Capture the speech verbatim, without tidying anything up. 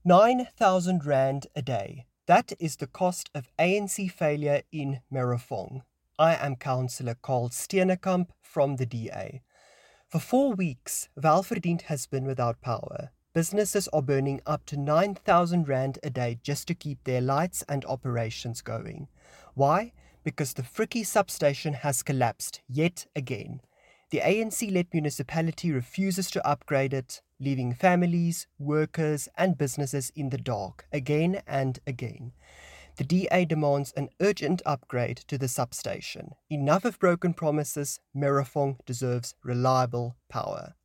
nine thousand rand a day. That is the cost of A N C failure in Merafong. I am Councillor Carl Steenekamp from the D A. For four weeks, Welverdiend has been without power. Businesses are burning up to nine thousand rand a day just to keep their lights and operations going. Why? Because the Frikkie substation has collapsed yet again. The A N C-led municipality refuses to upgrade it, leaving families, workers and businesses in the dark again and again. The D A demands an urgent upgrade to the substation. Enough of broken promises. Merafong deserves reliable power.